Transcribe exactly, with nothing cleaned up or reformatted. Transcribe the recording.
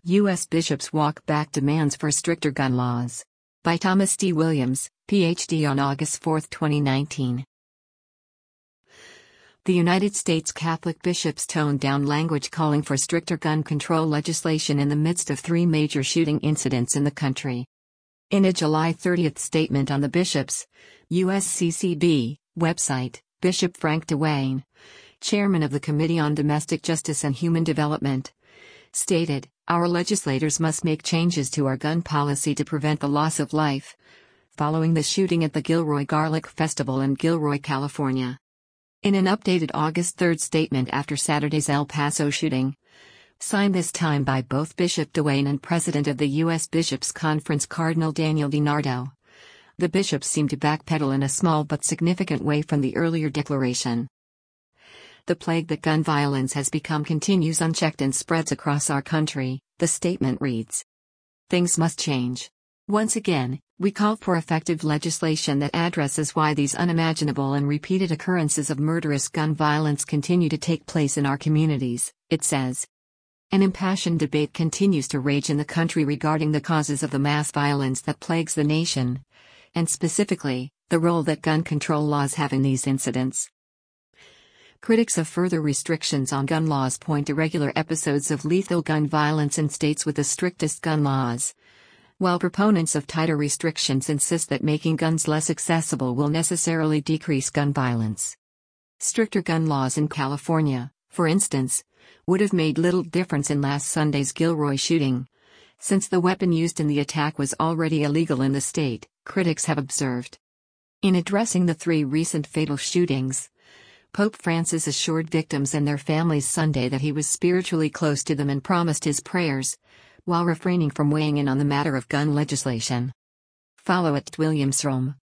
U S bishops walk back demands for stricter gun laws. By Thomas D. Williams, P H D on August fourth, twenty nineteen. The United States Catholic bishops toned down language calling for stricter gun control legislation in the midst of three major shooting incidents in the country. In a July thirtieth statement on the bishops' U S C C B website, Bishop Frank DeWayne, chairman of the Committee on Domestic Justice and Human Development, stated, "Our legislators must make changes to our gun policy to prevent the loss of life," following the shooting at the Gilroy Garlic Festival in Gilroy, California. In an updated August third statement after Saturday's El Paso shooting, signed this time by both Bishop DeWayne and President of the U S Bishops' Conference Cardinal Daniel DiNardo, the bishops seem to backpedal in a small but significant way from the earlier declaration. "The plague that gun violence has become continues unchecked and spreads across our country," the statement reads. "Things must change. Once again, we call for effective legislation that addresses why these unimaginable and repeated occurrences of murderous gun violence continue to take place in our communities," it says. An impassioned debate continues to rage in the country regarding the causes of the mass violence that plagues the nation, and specifically, the role that gun control laws have in these incidents. Critics of further restrictions on gun laws point to regular episodes of lethal gun violence in states with the strictest gun laws, while proponents of tighter restrictions insist that making guns less accessible will necessarily decrease gun violence. Stricter gun laws in California, for instance, would have made little difference in last Sunday's Gilroy shooting, since the weapon used in the attack was already illegal in the state, critics have observed. In addressing the three recent fatal shootings, Pope Francis assured victims and their families Sunday that he was spiritually close to them and promised his prayers, while refraining from weighing in on the matter of gun legislation. Follow at Williams Rome.